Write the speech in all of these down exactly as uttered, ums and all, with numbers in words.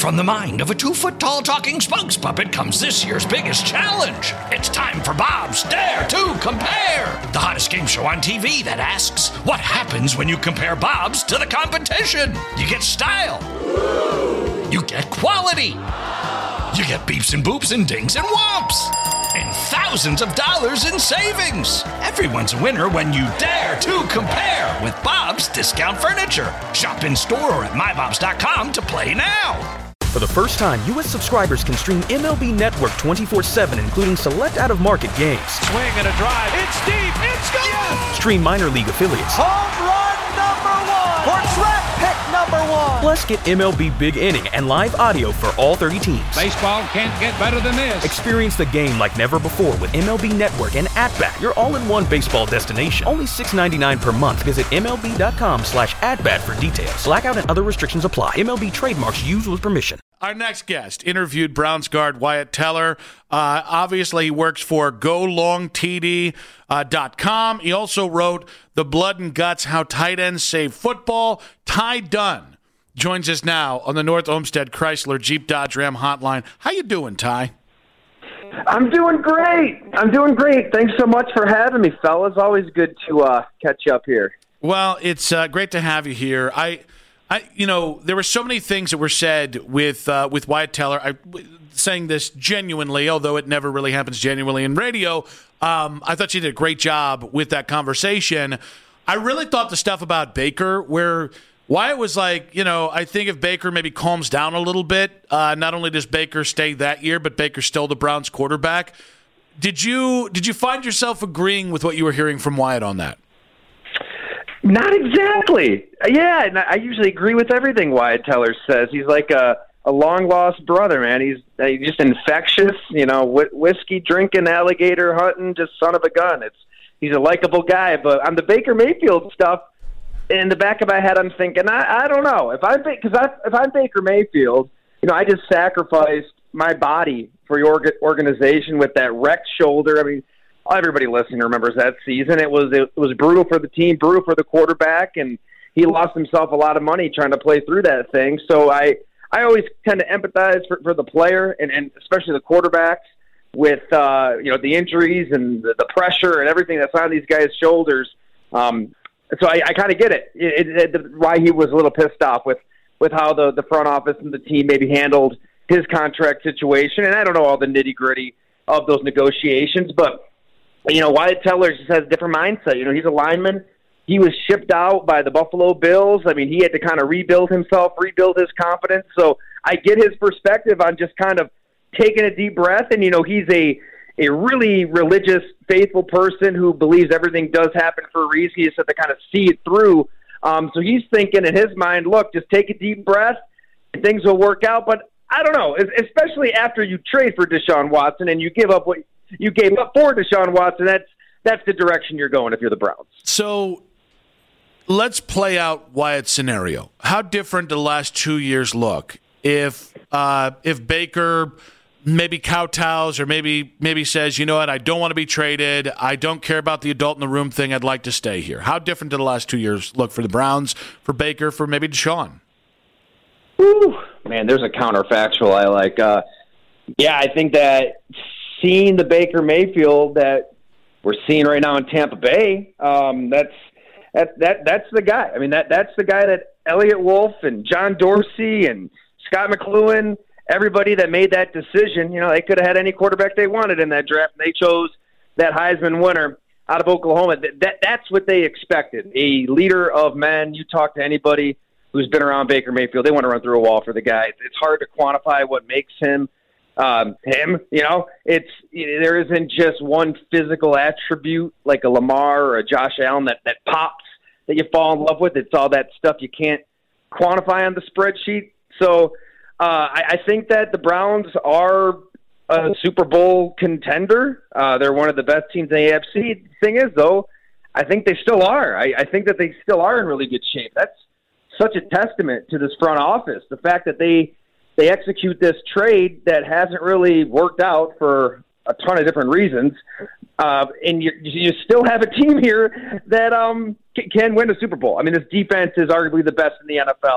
From the mind of a two-foot-tall talking spokes puppet comes this year's biggest challenge. It's time for Bob's Dare to Compare, the hottest game show on T V that asks, what happens when you compare Bobs to the competition? You get style. You get quality. You get beeps and boops and dings and whomps. And thousands of dollars in savings. Everyone's a winner when you dare to compare with Bob's Discount Furniture. Shop in store or at my bobs dot com to play now. For the first time, U S subscribers can stream M L B Network twenty-four seven, including select out-of-market games. Swing and a drive. It's deep. It's gone. Yes! Stream minor league affiliates. Home run number one. Or track pick number one. Plus, get M L B Big Inning and live audio for all thirty teams. Baseball can't get better than this. Experience the game like never before with M L B Network and At-Bat, your all-in-one baseball destination. Only six dollars and ninety-nine cents per month. Visit M L B dot com slash at-bat for details. Blackout and other restrictions apply. M L B trademarks used with permission. Our next guest interviewed Browns guard Wyatt Teller. Uh, obviously, he works for go long T D dot com. He also wrote The Blood and Guts, How Tight Ends Save Football. Ty Dunn joins us now on the North Olmsted Chrysler Jeep Dodge Ram hotline. How you doing, Ty? I'm doing great. I'm doing great. Thanks so much for having me, fellas. Always good to uh, catch up here. Well, it's uh, great to have you here. I... I, you know, there were so many things that were said with uh, with Wyatt Teller. I saying this genuinely, although it never really happens genuinely in radio. Um, I thought you did a great job with that conversation. I really thought the stuff about Baker, where Wyatt was like, you know, I think if Baker maybe calms down a little bit, uh, not only does Baker stay that year, but Baker's still the Browns quarterback. Did you did you find yourself agreeing with what you were hearing from Wyatt on that? Not exactly. Yeah, and I usually agree with everything Wyatt Teller says. He's like a, a long-lost brother, man. He's, he's just infectious, you know, wh- whiskey drinking, alligator hunting, just son of a gun. It's He's a likable guy. But on the Baker Mayfield stuff, in the back of my head, I'm thinking, I, I don't know. If I'm, cause I, if I'm Baker Mayfield, you know, I just sacrificed my body for your organization with that wrecked shoulder. I mean, everybody listening remembers that season. It was it was brutal for the team, brutal for the quarterback, and he lost himself a lot of money trying to play through that thing. So I, I always tend to empathize for, for the player and, and especially the quarterbacks with uh, you know the injuries and the, the pressure and everything that's on these guys' shoulders. Um, so I, I kind of get it, it, it, it, why he was a little pissed off with, with how the, the front office and the team maybe handled his contract situation. And I don't know all the nitty-gritty of those negotiations, but you know, Wyatt Teller just has a different mindset. You know, he's a lineman. He was shipped out by the Buffalo Bills. I mean, he had to kind of rebuild himself, rebuild his confidence. So I get his perspective on just kind of taking a deep breath. And, you know, he's a, a really religious, faithful person who believes everything does happen for a reason. He just has to kind of see it through. Um, so he's thinking in his mind, look, just take a deep breath and things will work out. But I don't know, especially after you trade for Deshaun Watson and you give up what you gave up for Deshaun Watson. That's that's the direction you're going if you're the Browns. So let's play out Wyatt's scenario. How different do the last two years look if uh, if Baker maybe kowtows or maybe maybe says, you know what, I don't want to be traded. I don't care about the adult in the room thing. I'd like to stay here. How different do the last two years look for the Browns, for Baker, for maybe Deshaun? Ooh, man, there's a counterfactual I like. Uh, yeah, I think that seeing the Baker Mayfield that we're seeing right now in Tampa Bay, um, that's that that that's the guy. I mean, that that's the guy that Elliott Wolf and John Dorsey and Scott McCloughan, everybody that made that decision, you know, they could have had any quarterback they wanted in that draft, and they chose that Heisman winner out of Oklahoma. That, that that's what they expected. A leader of men. You talk to anybody who's been around Baker Mayfield, they want to run through a wall for the guy. It's hard to quantify what makes him um, him. You know, it's there isn't just one physical attribute like a Lamar or a Josh Allen that, that pops that you fall in love with. It's all that stuff you can't quantify on the spreadsheet. So uh, I, I think that the Browns are a Super Bowl contender. Uh, they're one of the best teams in the A F C. The thing is, though, I think they still are. I, I think that they still are in really good shape. That's such a testament to this front office. The fact that they they execute this trade that hasn't really worked out for a ton of different reasons, uh, and you, you still have a team here that um, can win a Super Bowl. I mean, this defense is arguably the best in the N F L.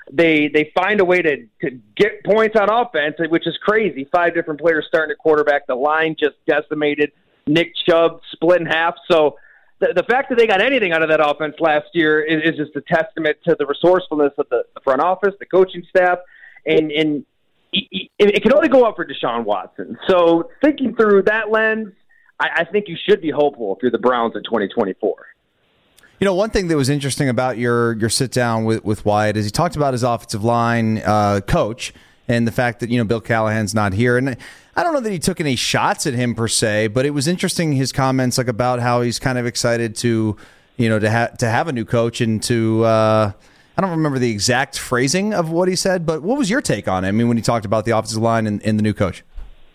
They they find a way to, to get points on offense, which is crazy. Five different players starting at quarterback. The line just decimated. Nick Chubb split in half. So the, the fact that they got anything out of that offense last year is, is just a testament to the resourcefulness of the, the front office, the coaching staff, and, and it, it can only go up for Deshaun Watson. So thinking through that lens, I, I think you should be hopeful if you're the Browns in twenty twenty-four. You know, one thing that was interesting about your your sit down with, with Wyatt is he talked about his offensive line uh, coach and the fact that, you know, Bill Callahan's not here. And I don't know that he took any shots at him per se, but it was interesting his comments like about how he's kind of excited to, you know, to have to have a new coach and to uh, I don't remember the exact phrasing of what he said, but what was your take on it? I mean, when he talked about the offensive line and, and the new coach?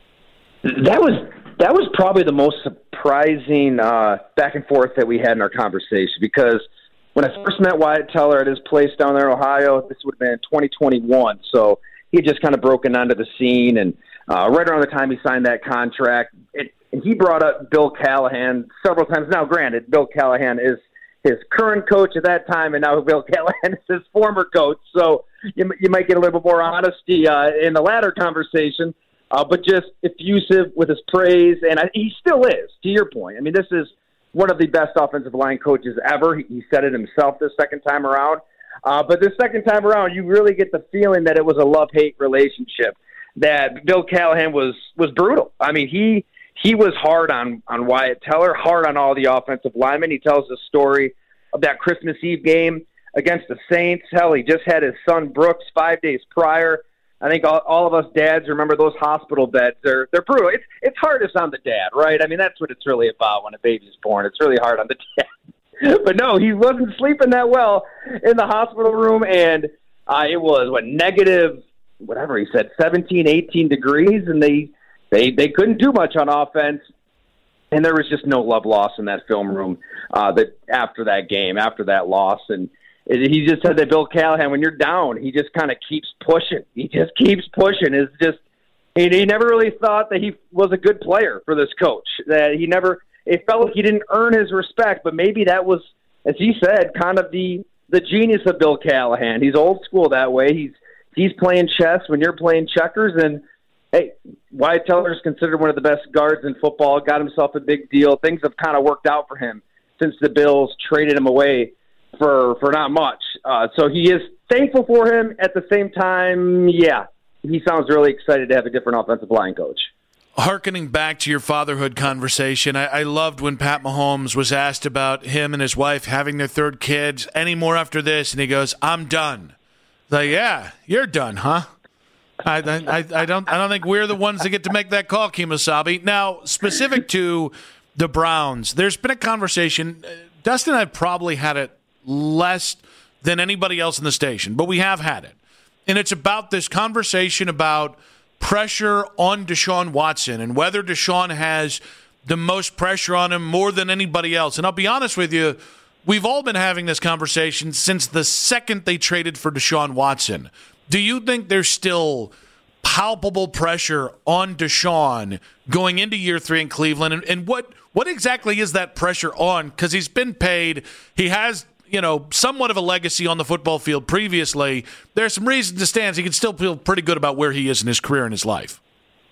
That was that was probably the most surprising uh, back and forth that we had in our conversation, because when I first met Wyatt Teller at his place down there in Ohio, this would have been twenty twenty-one. So he had just kind of broken onto the scene, and uh, right around the time he signed that contract, it, and he brought up Bill Callahan several times. Now, granted, Bill Callahan is his current coach at that time, and now Bill Callahan is his former coach. So you, you might get a little bit more honesty uh, in the latter conversation. Uh, but just effusive with his praise, and I, he still is, to your point. I mean, this is one of the best offensive line coaches ever. He, he said it himself this second time around. Uh, but this second time around, you really get the feeling that it was a love-hate relationship, that Bill Callahan was was brutal. I mean, he he was hard on, on Wyatt Teller, hard on all the offensive linemen. He tells the story of that Christmas Eve game against the Saints. Hell, he just had his son Brooks five days prior. I think all, all of us dads remember those hospital beds. They're they're brutal. It's it's hardest on the dad, right? I mean, that's what it's really about when a baby's born. It's really hard on the dad. But no, he wasn't sleeping that well in the hospital room, and uh, it was what negative, whatever he said, seventeen, eighteen degrees, and they they they couldn't do much on offense. And there was just no love lost in that film room uh, that after that game, after that loss, and. He just said that Bill Callahan, when you're down, he just kind of keeps pushing. He just keeps pushing. It's just he, he never really thought that he was a good player for this coach. That he never. It felt like he didn't earn his respect. But maybe that was, as he said, kind of the the genius of Bill Callahan. He's old school that way. He's he's playing chess when you're playing checkers. And hey, Wyatt Teller is considered one of the best guards in football. Got himself a big deal. Things have kind of worked out for him since the Bills traded him away for for not much. Uh, so he is thankful for him. At the same time, yeah, he sounds really excited to have a different offensive line coach. Harkening back to your fatherhood conversation, I, I loved when Pat Mahomes was asked about him and his wife having their third kid. Any more after this? And he goes, I'm done. Like, yeah, you're done, huh? I, I, I don't I don't think we're the ones that get to make that call, Kemosabe. Now, specific to the Browns, there's been a conversation. Dustin and I probably had it less than anybody else in the station, but we have had it. And it's about this conversation about pressure on Deshaun Watson and whether Deshaun has the most pressure on him more than anybody else. And I'll be honest with you, we've all been having this conversation since the second they traded for Deshaun Watson. Do you think there's still palpable pressure on Deshaun going into year three in Cleveland? And, and what, what exactly is that pressure on? Because he's been paid. He has, you know, somewhat of a legacy on the football field previously. There's some reasons to stand. He can still feel pretty good about where he is in his career and his life.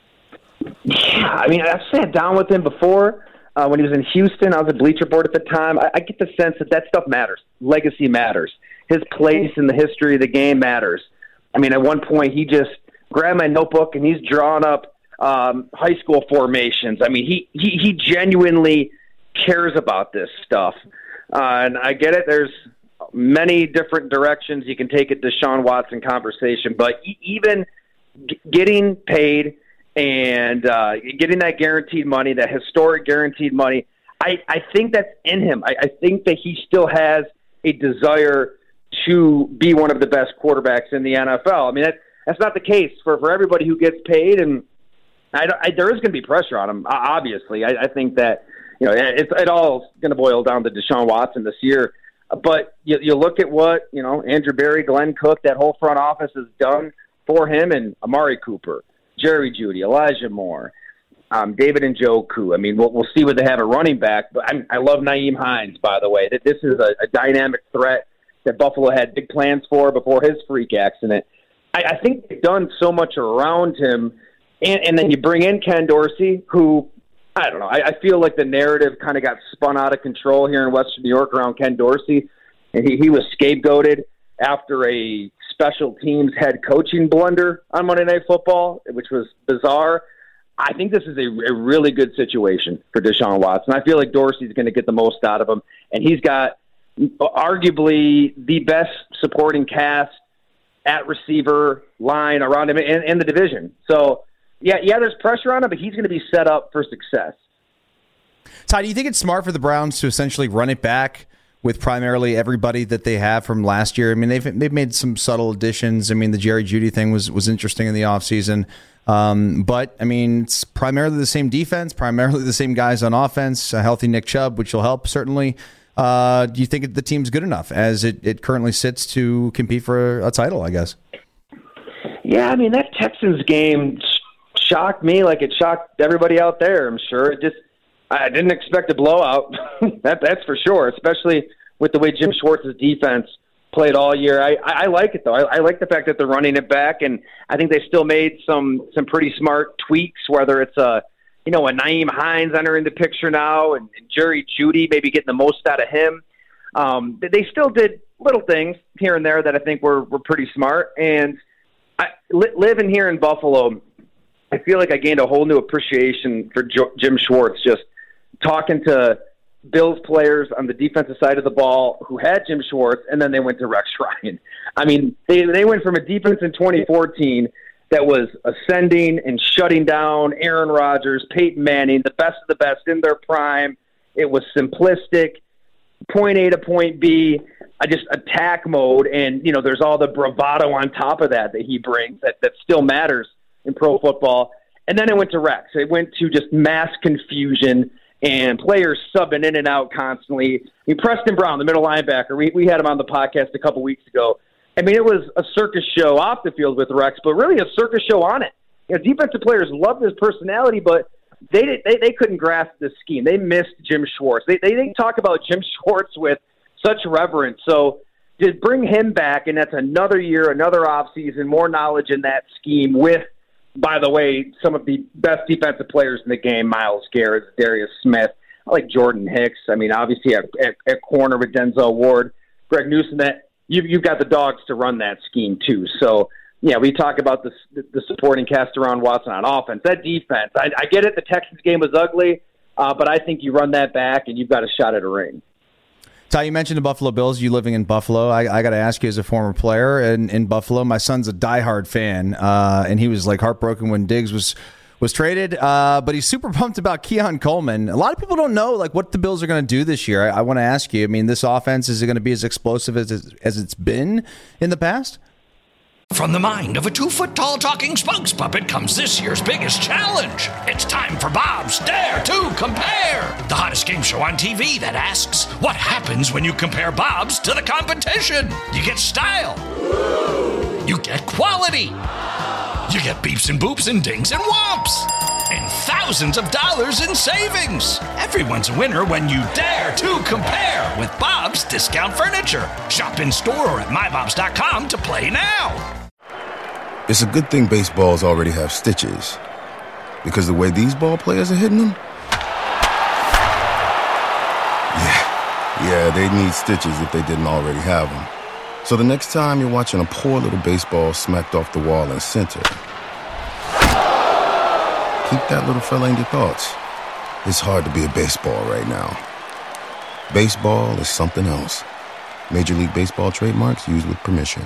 Yeah, I mean, I've sat down with him before uh, when he was in Houston. I was at Bleacher Board at the time. I, I get the sense that that stuff matters. Legacy matters. His place in the history of the game matters. I mean, at one point, he just grabbed my notebook and he's drawing up um, high school formations. I mean, he, he, he genuinely cares about this stuff. Uh, and I get it. There's many different directions you can take a Deshaun Watson conversation, but e- even g- getting paid and uh, getting that guaranteed money, that historic guaranteed money, I, I think that's in him. I, I think that he still has a desire to be one of the best quarterbacks in the N F L. I mean, that, that's not the case for, for everybody who gets paid, and I, I, there is going to be pressure on him, obviously. I, I think that You know, it's it all going to boil down to Deshaun Watson this year. But you, you look at what, you know, Andrew Berry, Glenn Cook, that whole front office has done for him, and Amari Cooper, Jerry Jeudy, Elijah Moore, um, David Njoku. I mean, we'll, we'll see what they have at running back. But I'm, I love Nyheim Hines, by the way. That this is a, a dynamic threat that Buffalo had big plans for before his freak accident. I, I think they've done so much around him, and, and then you bring in Ken Dorsey, who, I don't know, I, I feel like the narrative kind of got spun out of control here in Western New York around Ken Dorsey, and he, he was scapegoated after a special teams head coaching blunder on Monday Night Football, which was bizarre. I think this is a, a really good situation for Deshaun Watson. I feel like Dorsey's going to get the most out of him, and he's got arguably the best supporting cast at receiver line around him in, in the division. So, yeah, yeah, there's pressure on him, but he's going to be set up for success. Ty, do you think it's smart for the Browns to essentially run it back with primarily everybody that they have from last year? I mean, they've they've made some subtle additions. I mean, the Jerry Jeudy thing was was interesting in the offseason. Um, but, I mean, it's primarily the same defense, primarily the same guys on offense, a healthy Nick Chubb, which will help, certainly. Uh, do you think the team's good enough as it, it currently sits to compete for a title, I guess? Yeah, I mean, that Texans game shocked me like it shocked everybody out there, I'm sure. It just, I didn't expect a blowout, that, that's for sure, especially with the way Jim Schwartz's defense played all year. I, I, I like it, though. I, I like the fact that they're running it back, and I think they still made some some pretty smart tweaks, whether it's a, you know, a Nyheim Hines entering the picture now and, and Jerry Jeudy maybe getting the most out of him. Um, they still did little things here and there that I think were, were pretty smart. And I, li- living here in Buffalo, I feel like I gained a whole new appreciation for jo- Jim Schwartz, just talking to Bills players on the defensive side of the ball who had Jim Schwartz, and then they went to Rex Ryan. I mean, they they went from a defense in twenty fourteen that was ascending and shutting down Aaron Rodgers, Peyton Manning, the best of the best in their prime. It was simplistic, point A to point B, uh, just attack mode, and you know, there's all the bravado on top of that that he brings that, that still matters in pro football. And then it went to Rex. It went to just mass confusion and players subbing in and out constantly. I mean, Preston Brown, the middle linebacker, we, we had him on the podcast a couple weeks ago. I mean, it was a circus show off the field with Rex, but really a circus show on it. You know, defensive players loved his personality, but they did, they, they couldn't grasp the scheme. They missed Jim Schwartz. They, they didn't talk about Jim Schwartz with such reverence. So to bring him back, and that's another year, another offseason, more knowledge in that scheme with, by the way, some of the best defensive players in the game, Myles Garrett, Darius Smith. I like Jordan Hicks. I mean, obviously at, at, at corner with Denzel Ward, Greg Newsome, that you, you've got the dogs to run that scheme too. So, yeah, we talk about the, the supporting cast around Watson on offense. That defense, I, I get it, the Texans game was ugly, uh, but I think you run that back and you've got a shot at a ring. Ty, you mentioned the Buffalo Bills, you living in Buffalo. I, I got to ask you, as a former player in, in Buffalo, my son's a diehard fan, uh, and he was like heartbroken when Diggs was was traded, uh, but he's super pumped about Keon Coleman. A lot of people don't know like what the Bills are going to do this year. I, I want to ask you, I mean, this offense, is it going to be as explosive as, as it's been in the past? From the mind of a two-foot-tall talking spokes puppet comes this year's biggest challenge. It's time for Bob's Dare to Compare, the hottest game show on T V that asks, what happens when you compare Bob's to the competition? You get style. You get quality. You get beeps and boops and dings and whomps. And thousands of dollars in savings. Everyone's a winner when you dare to compare with Bob's Discount Furniture. Shop in store or at my bobs dot com to play now. It's a good thing baseballs already have stitches, because the way these ball players are hitting them, yeah, yeah, they need stitches if they didn't already have them. So the next time you're watching a poor little baseball smacked off the wall in center, keep that little fella in your thoughts. It's hard to be a baseball right now. Baseball is something else. Major League Baseball trademarks used with permission.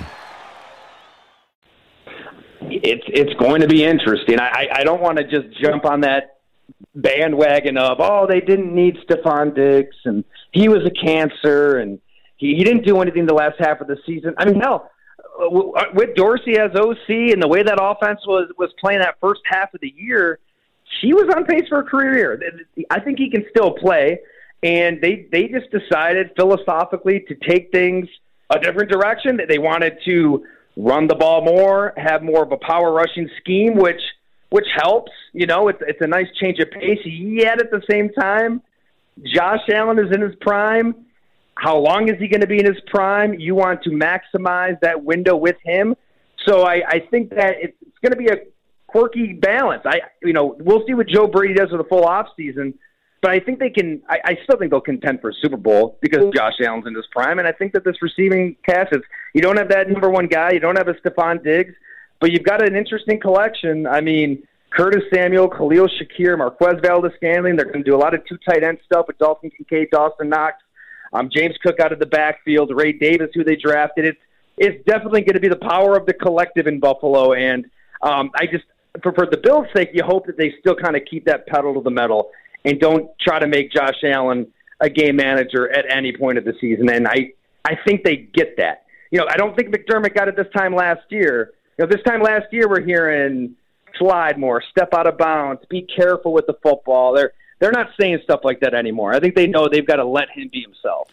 It's it's going to be interesting. I, I don't want to just jump on that bandwagon of, oh, they didn't need Stephon Diggs, and he was a cancer, and he, he didn't do anything the last half of the season. I mean, hell, with Dorsey as O C and the way that offense was, was playing that first half of the year, he was on pace for a career year. I think he can still play, and they, they just decided philosophically to take things a different direction. They wanted to run the ball more, have more of a power rushing scheme, which which helps. You know, it's it's a nice change of pace. Yet at the same time, Josh Allen is in his prime, how long is he going to be in his prime? You want to maximize that window with him. So I, I think that it's going to be a quirky balance. I, you know, we'll see what Joe Brady does with a full off season, but I think they can. I, I still think they'll contend for a Super Bowl because Josh Allen's in his prime, and I think that this receiving cast is. You don't have that number one guy. You don't have a Stephon Diggs, but you've got an interesting collection. I mean, Curtis Samuel, Khalil Shakir, Marquez Valdes-Scantling. They're going to do a lot of two tight end stuff with Dalton Kincaid, Dawson Knox, um, James Cook out of the backfield, Ray Davis, who they drafted. It's it's definitely going to be the power of the collective in Buffalo, and um, I just for, for the Bills' sake, you hope that they still kind of keep that pedal to the metal and don't try to make Josh Allen a game manager at any point of the season. And I I think they get that. You know, I don't think McDermott got it this time last year. You know, this time last year we're hearing slide more, step out of bounds, be careful with the football. They're they're not saying stuff like that anymore. I think they know they've got to let him be himself.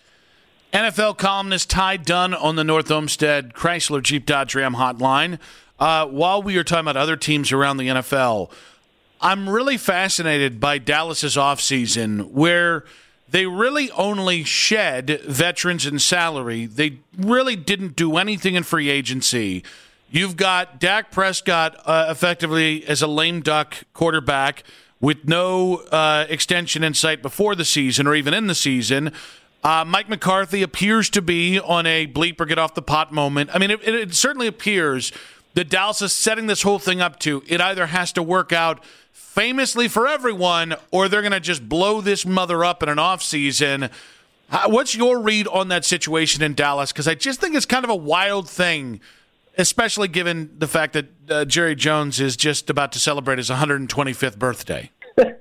N F L columnist Ty Dunn on the North Olmsted Chrysler Jeep Dodge Ram hotline. Uh, while we are talking about other teams around the N F L, I'm really fascinated by Dallas's offseason, where they really only shed veterans in salary. They really didn't do anything in free agency. You've got Dak Prescott uh, effectively as a lame duck quarterback with no uh, extension in sight before the season or even in the season. Uh, Mike McCarthy appears to be on a bleep or get off the pot moment. I mean, it, it certainly appears that Dallas is setting this whole thing up to it either has to work out famously for everyone or they're going to just blow this mother up in an offseason. What's your read on that situation in Dallas? Because I just think it's kind of a wild thing, especially given the fact that uh, Jerry Jones is just about to celebrate his one hundred twenty-fifth birthday.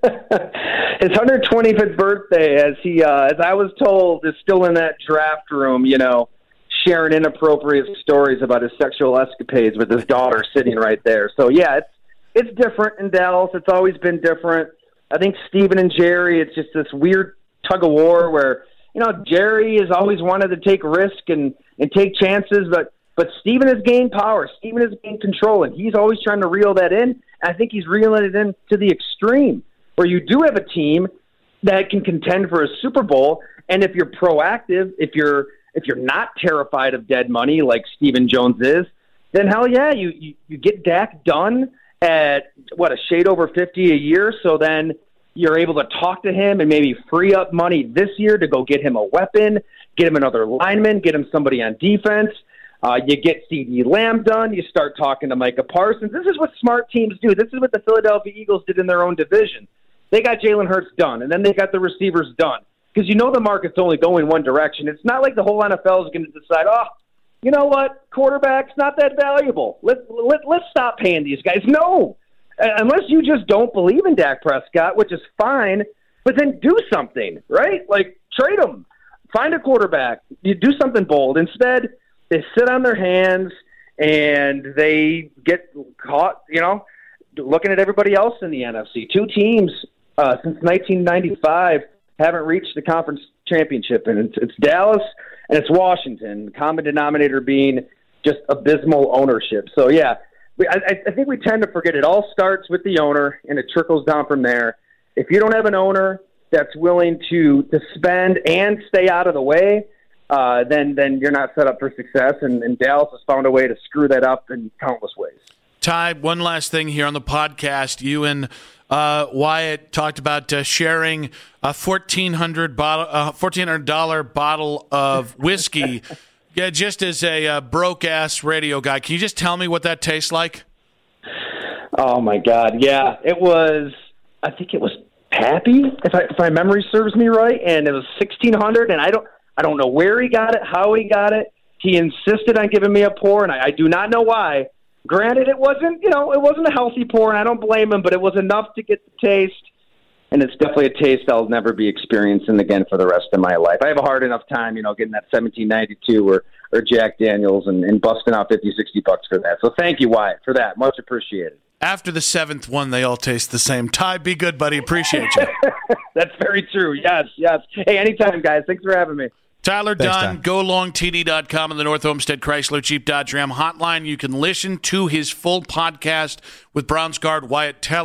His one hundred twenty-fifth birthday, as he, uh, as I was told, is still in that draft room, you know, sharing inappropriate stories about his sexual escapades with his daughter sitting right there. So, yeah, it's it's different in Dallas. It's always been different. I think Steven and Jerry, it's just this weird tug-of-war where, you know, Jerry has always wanted to take risk and, and take chances, but But Steven has gained power. Steven has gained control, and he's always trying to reel that in. I think he's reeling it in to the extreme, where you do have a team that can contend for a Super Bowl, and if you're proactive, if you're if you're not terrified of dead money like Stephen Jones is, then hell yeah, you, you, you get Dak done at, what, a shade over fifty a year, so then you're able to talk to him and maybe free up money this year to go get him a weapon, get him another lineman, get him somebody on defense. Uh, you get CeeDee Lamb done. You start talking to Micah Parsons. This is what smart teams do. This is what the Philadelphia Eagles did in their own division. They got Jalen Hurts done, and then they got the receivers done. Because you know the market's only going one direction. It's not like the whole N F L is going to decide, oh, you know what, quarterback's not that valuable. Let, let, let's stop paying these guys. No. Unless you just don't believe in Dak Prescott, which is fine, but then do something, right? Like, trade him. Find a quarterback. You do something bold. Instead, they sit on their hands and they get caught, you know, looking at everybody else in the N F C. Two teams uh, since nineteen ninety-five haven't reached the conference championship, and it's, it's Dallas and it's Washington, the common denominator being just abysmal ownership. So, yeah, we, I, I think we tend to forget it all starts with the owner, and it trickles down from there. If you don't have an owner that's willing to, to spend and stay out of the way, Uh, then then you're not set up for success, and, and Dallas has found a way to screw that up in countless ways. Ty, one last thing here on the podcast. You and uh, Wyatt talked about uh, sharing a fourteen hundred bottle, uh, fourteen hundred dollars bottle of whiskey. Yeah, just as a uh, broke-ass radio guy, can you just tell me what that tastes like? Oh, my God, yeah. It was, I think it was Pappy, if, I, if my memory serves me right, and it was sixteen hundred dollars, and I don't – I don't know where he got it, how he got it. He insisted on giving me a pour, and I, I do not know why. Granted, it wasn't, you know, it wasn't a healthy pour, and I don't blame him, but it was enough to get the taste, and it's definitely a taste I'll never be experiencing again for the rest of my life. I have a hard enough time, you know, getting that seventeen ninety-two or, or Jack Daniels and, and busting out fifty, sixty bucks for that. So thank you, Wyatt, for that. Much appreciated. After the seventh one, they all taste the same. Ty, be good, buddy. Appreciate you. That's very true. Yes, yes. Hey, anytime, guys. Thanks for having me. Tyler Dunn, go long T D dot com and the North Olmsted Chrysler Jeep Dodge Ram hotline. You can listen to his full podcast with Browns guard Wyatt Teller.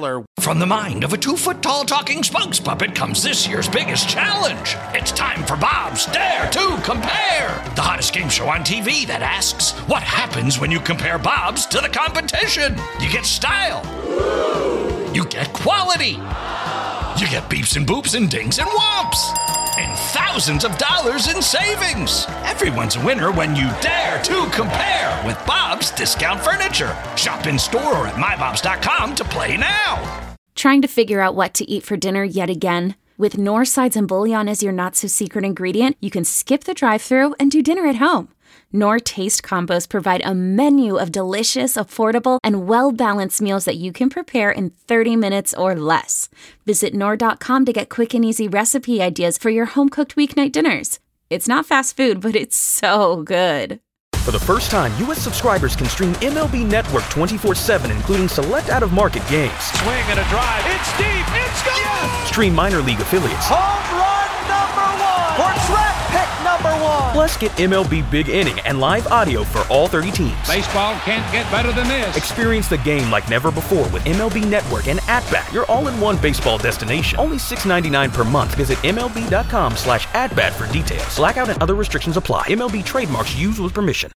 From the mind of a two-foot-tall talking spokes puppet comes this year's biggest challenge. It's time for Bob's Dare to Compare, the hottest game show on T V that asks, what happens when you compare Bobs to the competition? You get style. You get quality. You get beeps and boops and dings and whomps. And thousands of dollars in savings. Everyone's a winner when you dare to compare with Bob's Discount Furniture. Shop in store or at my bobs dot com to play now. Trying to figure out what to eat for dinner yet again? With Knorr sides and bouillon as your not-so-secret ingredient, you can skip the drive-thru and do dinner at home. Knorr Taste Combos provide a menu of delicious, affordable, and well-balanced meals that you can prepare in thirty minutes or less. Visit Knorr dot com to get quick and easy recipe ideas for your home-cooked weeknight dinners. It's not fast food, but it's so good. For the first time, U S subscribers can stream M L B Network twenty-four seven, including select out-of-market games. Swing and a drive. It's deep. It's gone. Yes! Stream minor league affiliates. Home run number one. Or track pick number one. Plus, get M L B Big Inning and live audio for all thirty teams. Baseball can't get better than this. Experience the game like never before with M L B Network and At-Bat, your all-in-one baseball destination. Only six dollars and ninety-nine cents per month. Visit M L B dot com slash at bat for details. Blackout and other restrictions apply. M L B trademarks used with permission.